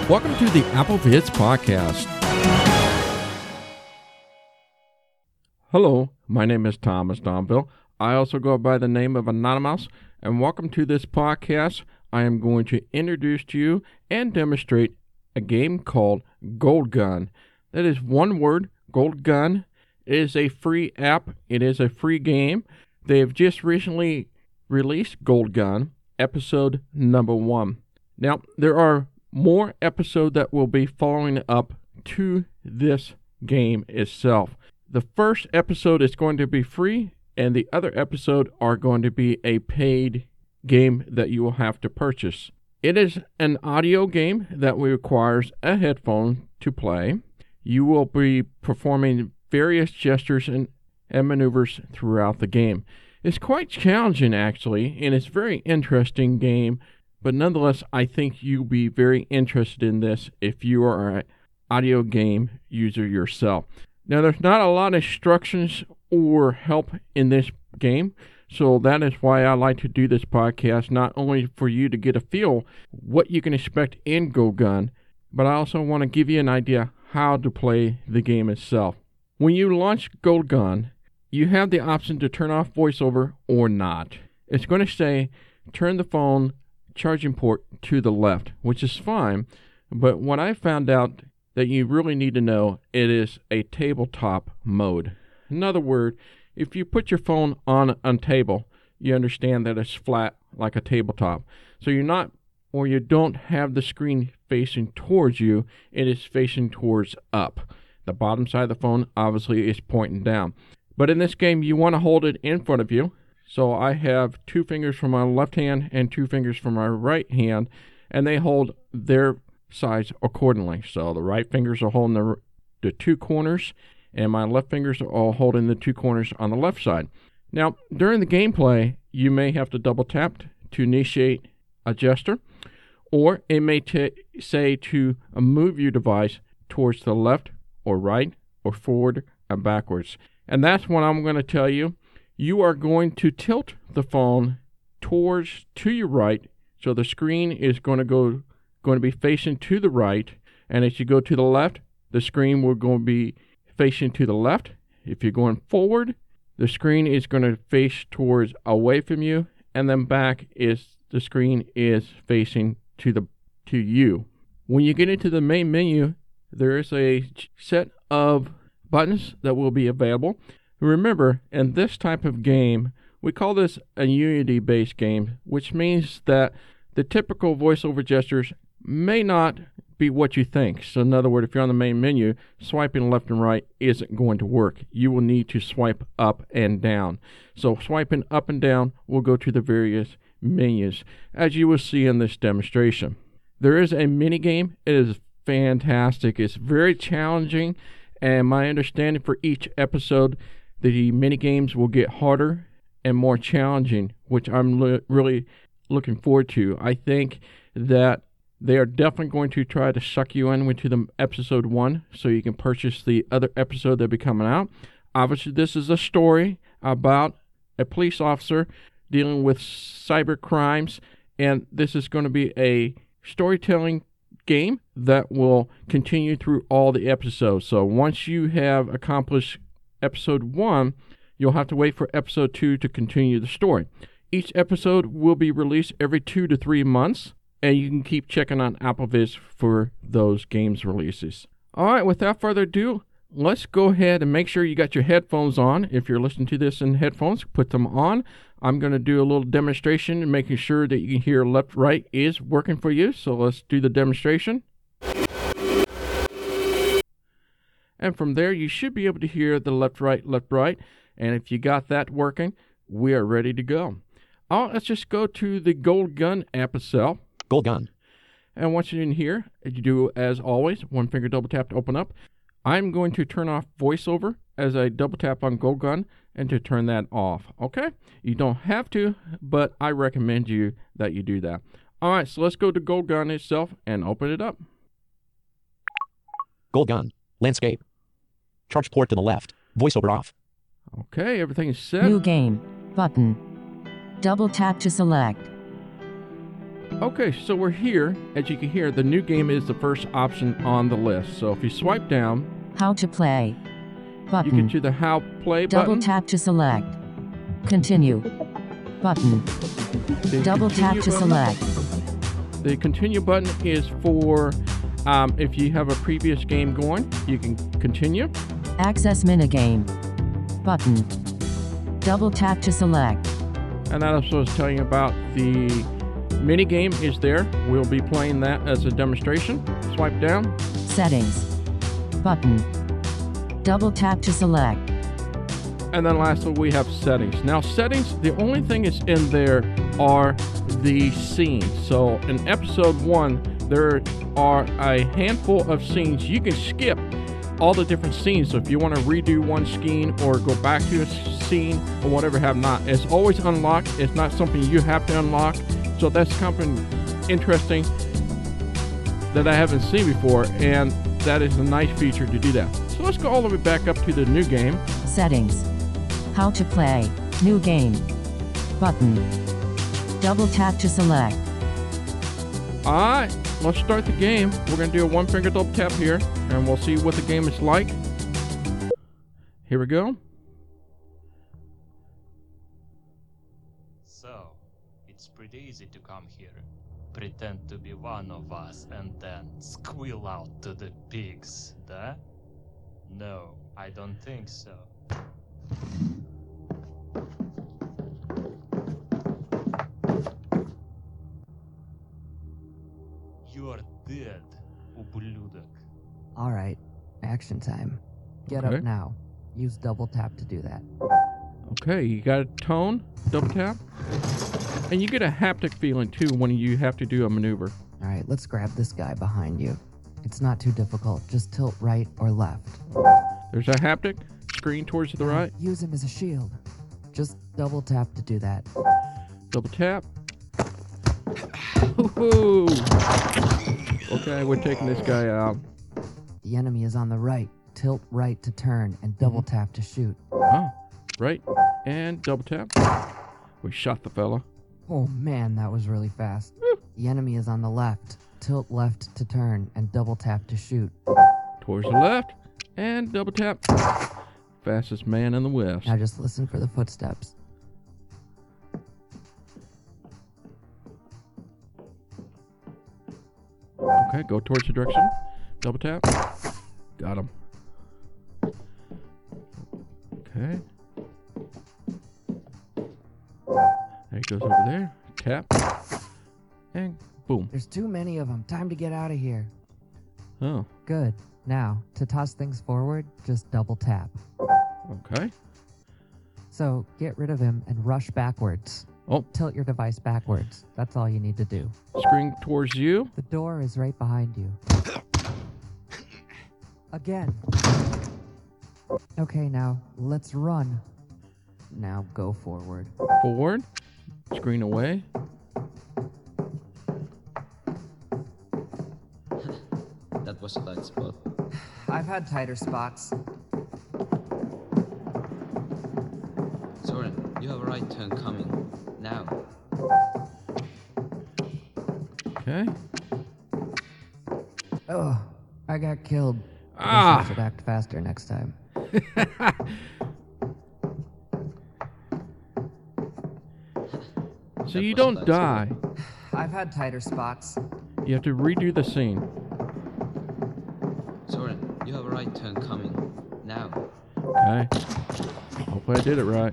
Welcome to the AppleVids podcast. Hello, my name is Thomas Donville. I also go by the name of Anonymous, and welcome to this podcast. I am going to introduce to you and demonstrate a game called Gold Gun. That is one word, Gold Gun. It is a free app. It is a free game. They have just recently released Gold Gun, episode number 1. Now, there are more episodes that will be following up to this game itself. The first episode is going to be free, and the other episode are going to be a paid game that you will have to purchase. It is an audio game that requires a headphone to play. You will be performing various gestures and maneuvers throughout the game. It's quite challenging, actually, and it's a very interesting game. But nonetheless, I think you'll be very interested in this if you are an audio game user yourself. Now, there's not a lot of instructions or help in this game, so that is why I like to do this podcast, not only for you to get a feel what you can expect in Gold Gun, but I also want to give you an idea how to play the game itself. When you launch Gold Gun, you have the option to turn off voiceover or not. It's going to say, turn the phone charging port to the left, which is fine, but what I found out that you really need to know, it is a tabletop mode. In other words, if you put your phone on a table, you understand that it's flat like a tabletop. So you don't have the screen facing towards you, it is facing towards up. The bottom side of the phone obviously is pointing down. But in this game, you want to hold it in front of you. So I have 2 fingers from my left hand and 2 fingers from my right hand, and they hold their sides accordingly. So the right fingers are holding the 2 corners, and my left fingers are all holding the 2 corners on the left side. Now, during the gameplay, you may have to double tap to initiate a gesture, or it may say to move your device towards the left or right or forward and backwards. And that's what I'm going to tell you. You are going to tilt the phone to your right, so the screen is going to be facing to the right, and as you go to the left, the screen will go be facing to the left. If you're going forward, the screen is going to face towards away from you, and then back is the screen is facing to you. When you get into the main menu, there is a set of buttons that will be available. Remember, in this type of game, we call this a Unity-based game, which means that the typical voiceover gestures may not be what you think. So in other words, if you're on the main menu, swiping left and right isn't going to work. You will need to swipe up and down. So swiping up and down will go to the various menus, as you will see in this demonstration. There is a mini game. It is fantastic. It's very challenging, and my understanding for each episode, the mini games will get harder and more challenging, which I'm really looking forward to. I think that they are definitely going to try to suck you in into the episode 1 so you can purchase the other episode that'll be coming out. Obviously, this is a story about a police officer dealing with cyber crimes, and this is going to be a storytelling game that will continue through all the episodes. So once you have accomplished episode 1, you'll have to wait for episode 2 to continue the story. Each episode will be released every 2 to 3 months, and you can keep checking on AppleVids for those games releases. All right, without further ado, let's go ahead and make sure you got your headphones on. If you're listening to this in headphones, put them on. I'm going to do a little demonstration and making sure that you can hear left, right is working for you. So let's do the demonstration. And from there, you should be able to hear the left, right. And if you got that working, we are ready to go. All right, let's just go to the Gold Gun app itself. Gold Gun. And once you're in here, you do, as always, 1 finger double tap to open up. I'm going to turn off voiceover as I double tap on Gold Gun and to turn that off. Okay? You don't have to, but I recommend you that you do that. All right, so let's go to Gold Gun itself and open it up. Gold Gun. Landscape. Charge port to the left. Voiceover off. Okay, everything is set. New game button. Double tap to select. Okay, so we're here. As you can hear, the new game is the first option on the list. So if you swipe down, How to play. you Button. get to the How Play Double button. tap to select. Continue. Button. The Double tap Continue to button. select. The Continue button is for if you have a previous game going, you can continue. Access minigame. Button. Double tap to select. And that also is telling you about the mini game is there. We'll be playing that as a demonstration. Swipe down. Settings. Button. Double tap to select. And then lastly, we have settings. Now, settings, the only thing is in there are the scenes. So in episode 1, there are a handful of scenes. You can skip all the different scenes. So if you want to redo one scene or go back to a scene or whatever have not, it's always unlocked. It's not something you have to unlock. So that's something interesting that I haven't seen before, and that is a nice feature to do that. So let's go all the way back up to the new game. Settings. How to play. New game. Button. Double tap to select. All right, let's start the game. We're going to do a one finger double tap here, and we'll see what the game is like. Here we go. So, it's pretty easy to come here, pretend to be one of us, and then squeal out to the pigs, да? No, I don't think so. You are dead, ублюдок. Alright, action time. Get Okay. up now. Use double tap to do that. Okay, you got a tone, double tap, and you get a haptic feeling too when you have to do a maneuver. Alright, let's grab this guy behind you. It's not too difficult, just tilt right or left. There's a haptic screen towards the right. Use him as a shield. Just double tap to do that. Double tap. Woohoo! Okay, we're taking this guy out. The enemy is on the right. Tilt right to turn and double tap to shoot. Oh, right, and double tap. We shot the fella. Oh man, that was really fast. The enemy is on the left. Tilt left to turn and double tap to shoot. Towards the left, and double tap. Fastest man in the West. Now just listen for the footsteps. Okay, go towards the direction. Double tap. Got him. Okay. There he goes over there. Tap. And boom. There's too many of them. Time to get out of here. Oh, Good. Now, to toss things forward, just double tap. okay. So, get rid of him and rush backwards. Oh, Tilt your device backwards. That's all you need to do. screen towards you. The door is right behind you. Again. Okay, now, let's run. Now, go forward. Forward. Screen away. That was a tight spot. I've had tighter spots. Soren, you have a right turn coming. Now. Okay. Oh, I got killed. I guess Ah. I should act faster next time. So That you was a don't tight die. spot. I've had tighter spots. You have to redo the scene. Soren, you have a right turn coming. Now. Okay. Hopefully I did it right.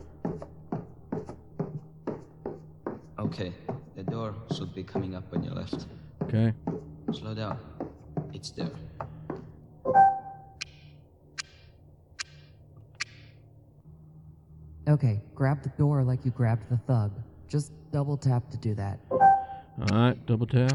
Okay, the door should be coming up on your left. Okay. Slow down. It's there. Okay, grab the door like you grabbed the thug. Just double tap to do that. Alright, double tap.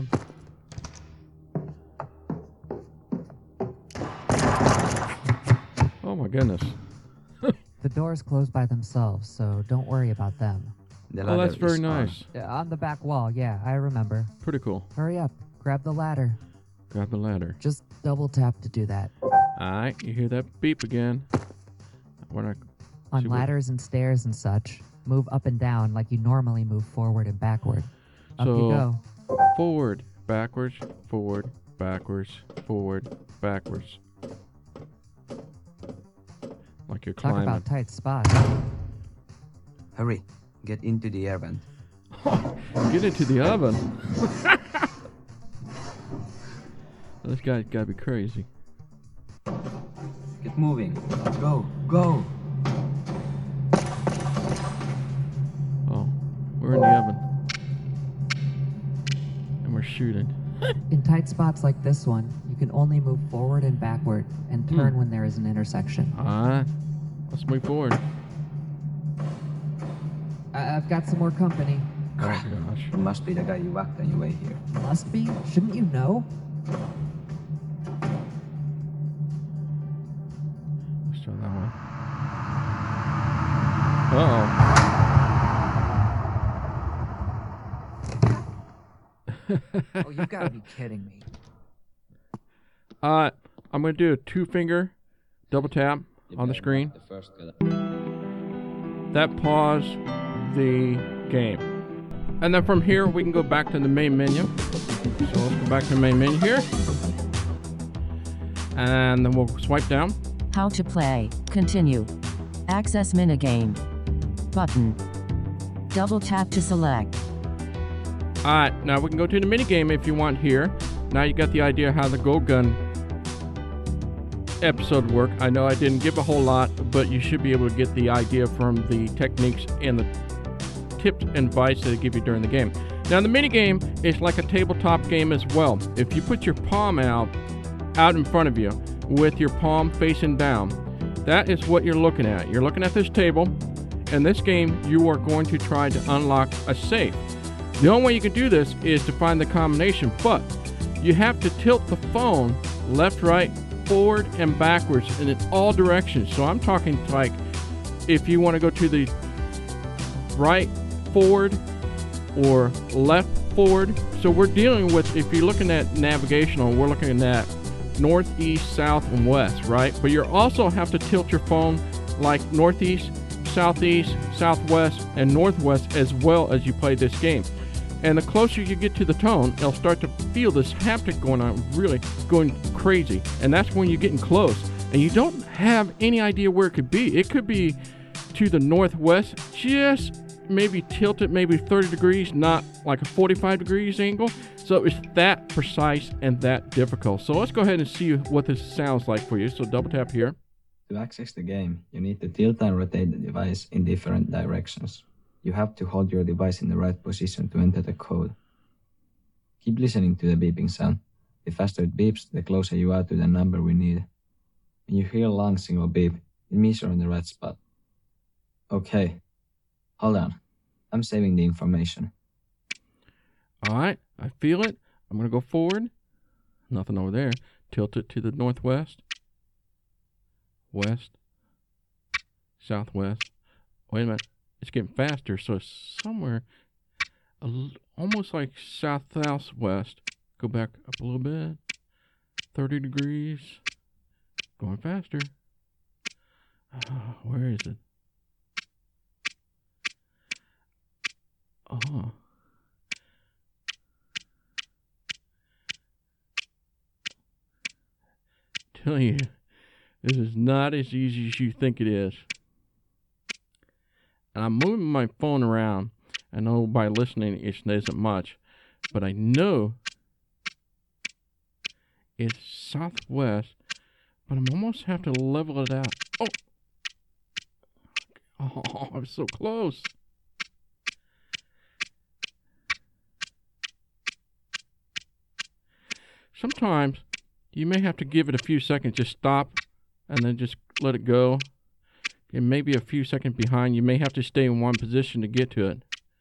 Oh my goodness. The doors close by themselves, so don't worry about them. The Oh, that's ladder very is on. nice. On the back wall, yeah, I remember. Pretty cool. Hurry up, grab the ladder. Grab the ladder. Just double tap to do that. Alright, you hear that beep again. We're not. On See what- ladders and stairs and such, move up and down like you normally move forward and backward. Up you So go. Forward, backwards, forward, backwards, forward, backwards. Like you're Talk climbing. about tight spots. Hurry, get into the air vent. Get into the oven. This guy's gotta be crazy. Get moving. Go, go. Oh, we're in the oven. And we're shooting. In tight spots like this one, you can only move forward and backward and turn when there is an intersection. Alright, let's move forward. I've got some more company. Oh gosh. It must be the guy you whacked on your way here. Must be? Shouldn't you know? Let's try that one. Uh-oh. Oh, you gotta be kidding me. I'm gonna do a 2-finger double tap You on the better screen. not the first guy. That paused the game. And then from here, we can go back to the main menu. So let's go back to the main menu here. And then we'll swipe down. How to play. Continue. Access minigame. Button. Double tap to select. Alright, now we can go to the minigame if you want here. Now you got the idea how the Gold Gun episode work. I know I didn't give a whole lot, but you should be able to get the idea from the techniques and the tips and advice that they give you during the game. Now the minigame is like a tabletop game as well. If you put your palm out in front of you with your palm facing down, that is what you're looking at. You're looking at this table. In this game, you are going to try to unlock a safe. The only way you can do this is to find the combination, but you have to tilt the phone left, right, forward, and backwards, and in all directions. So I'm talking like if you want to go to the right forward or left forward. So we're dealing with, if you're looking at navigational, we're looking at north, east, south, and west, right? But you also have to tilt your phone like northeast, southeast, southwest, and northwest as well as you play this game. And the closer you get to the tone, it'll start to feel this haptic going on, really going crazy. And that's when you're getting close. And you don't have any idea where it could be. It could be to the northwest, just maybe tilted maybe 30 degrees, not like a 45 degrees angle. So it's that precise and that difficult. So let's go ahead and see what this sounds like for you. So double tap here. To access the game, you need to tilt and rotate the device in different directions. You have to hold your device in the right position to enter the code. Keep listening to the beeping sound. The faster it beeps, the closer you are to the number we need. When you hear a long single beep, it means you're in the right spot. Okay, hold on. I'm saving the information. All right, I feel it. I'm going to go forward. Nothing over there. Tilt it to the northwest, west, southwest. Wait a minute. It's getting faster, so it's somewhere almost like south-southwest. Go back up a little bit. 30 degrees. Going faster. Where is it? Oh. Tell you, this is not as easy as you think it is. And I'm moving my phone around. I know by listening it isn't much, but I know it's southwest, but I'm almost have to level it out. Oh, I'm so close. Sometimes you may have to give it a few seconds, just stop and then just let it go. It may be a few seconds behind. You may have to stay in one position to get to it.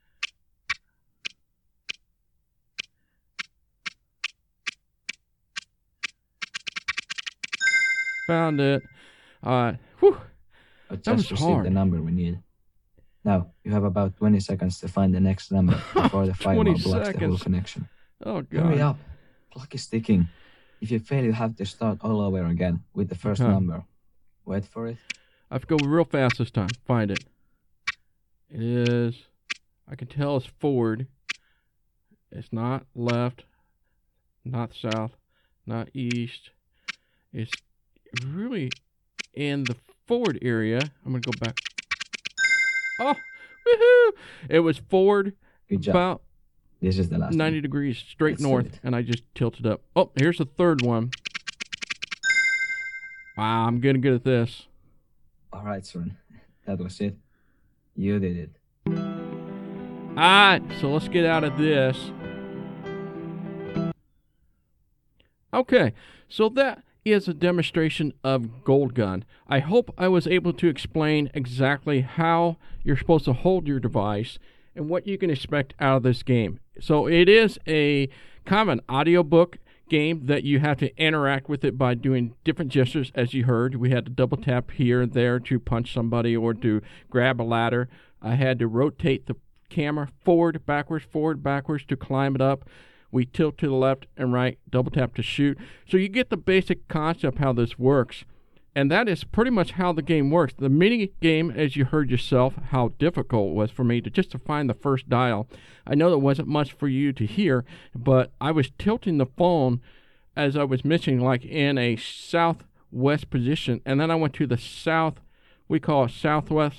Found it. Whew. I That was just received hard. the number we need. Now, you have about 20 seconds to find the next number before the 20 firewall blocks the whole seconds. connection. Oh, God. Hurry up. Clock is ticking. If you fail, you have to start all over again with the first Okay. number. Wait for it. I have to go real fast this time. Find it. It is, I can tell it's forward. It's not left, not south, not east. It's really in the forward area. I'm going to go back. Oh, woohoo! It was forward Good job. about This is the last 90 one. degrees straight Let's north, do it. and I just tilted up. Oh, here's the third one. Wow, I'm getting good at this. All right, Soren. That was it. You did it. All right, so let's get out of this. Okay, so that is a demonstration of Gold Gun. I hope I was able to explain exactly how you're supposed to hold your device and what you can expect out of this game. So it is a kind of an audiobook game that you have to interact with it by doing different gestures. As you heard, we had to double tap here and there to punch somebody or to grab a ladder. I had to rotate the camera forward, backwards to climb it up. We tilt to the left and right, double tap to shoot. So you get the basic concept how this works. And that is pretty much how the game works. The mini game, as you heard yourself, how difficult it was for me to find the first dial. I know there wasn't much for you to hear, but I was tilting the phone as I was mentioning, like in a southwest position, and then I went to the south. We call it southwest,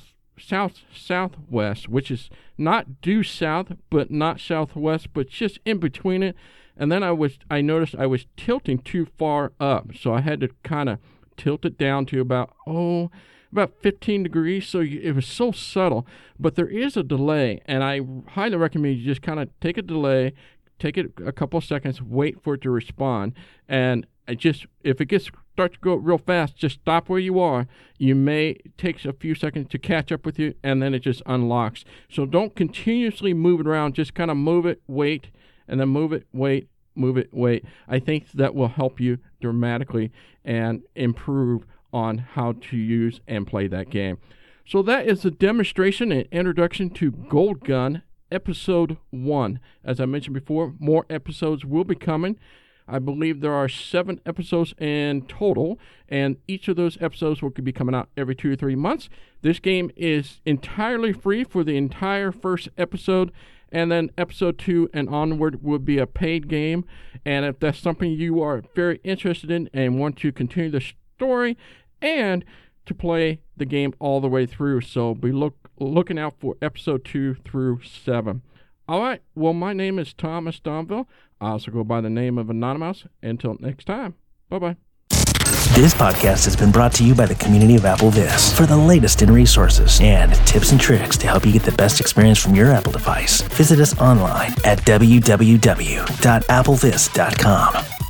which is not due south, but not southwest, but just in between it. And then I noticed I was tilting too far up, so I had to kind of tilt it down to about 15 degrees. So it was so subtle, but there is a delay, and I highly recommend you just kind of take a delay, take it a couple of seconds, wait for it to respond, and if it starts to go real fast, just stop where you are. You may take a few seconds to catch up with you, and then it just unlocks. So don't continuously move it around. Just kind of move it, wait, and then move it, wait, move it, wait. I think that will help you dramatically and improve on how to use and play that game. So that is the demonstration and introduction to Gold Gun Episode 1. As I mentioned before, more episodes will be coming. I believe there are 7 episodes in total, and each of those episodes will be coming out every 2 or 3 months. This game is entirely free for the entire first episode, and then episode 2 and onward will be a paid game. And if that's something you are very interested in and want to continue the story and to play the game all the way through, so be looking out for episode 2 through 7. All right, well, my name is Thomas Domville. I also go by the name of Anonymous. Until next time, bye-bye. This podcast has been brought to you by the community of AppleVis. For the latest in resources and tips and tricks to help you get the best experience from your Apple device, visit us online at www.applevis.com.